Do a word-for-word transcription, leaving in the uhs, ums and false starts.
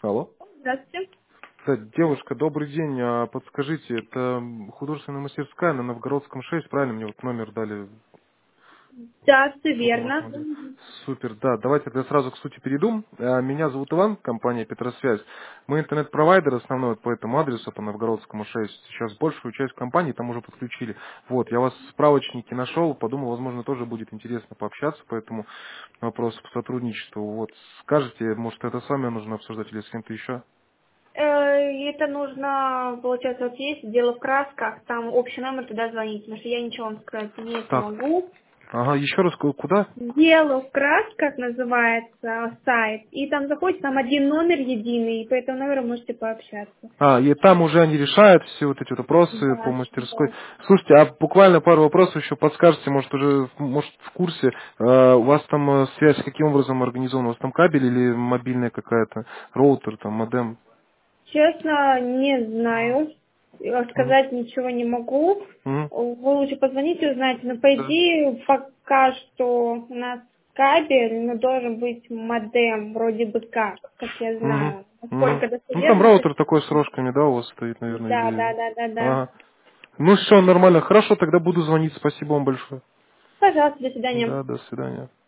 Алло. Здравствуйте. Да, девушка, добрый день. А подскажите, это художественная мастерская на Новгородском шесть, правильно? Мне вот номер дали. Да, все Услугу вашего верно. отдела. Супер, да. Давайте тогда сразу к сути перейду. А, Меня зовут Иван, компания Петросвязь. Мы интернет-провайдер основной вот по этому адресу, по Новгородскому шесть. Сейчас большую часть компаний там уже подключили. Вот, я вас в справочнике нашел, подумал, возможно, тоже будет интересно пообщаться по этому вопросу, по сотрудничеству. Вот, скажите, может, это с вами нужно обсуждать или с кем-то еще? Э, Это нужно, получается, вот есть дело в красках, там общий номер, туда звоните, потому что я ничего вам сказать не Так, смогу. ага, еще раз, ку- куда? Дело в красках называется сайт, и там заходите, там один номер единый, и по этому номеру можете пообщаться. А, и там уже они решают все вот эти вот вопросы по Да, мастерской. да. Слушайте, а буквально пару вопросов еще подскажете, может уже, может в курсе, э, у вас там э, связь каким образом организована? У вас там кабель или мобильная какая-то, роутер, там, модем? Честно, не знаю. Э, Мгм. Сказать ничего не могу. Мгм. Вы лучше позвоните, узнаете. Но по Да. идее пока что у нас кабель, но должен быть модем, вроде бы как, как я Мгм. знаю. Мгм. Насколько Ну там достоверно, то роутер такой с рожками, да, у вас стоит, наверное, да, да, или... да, да, да. Ага. Ну все, нормально. Хорошо, тогда буду звонить. Спасибо вам большое. Пожалуйста, до свидания. Да, до свидания.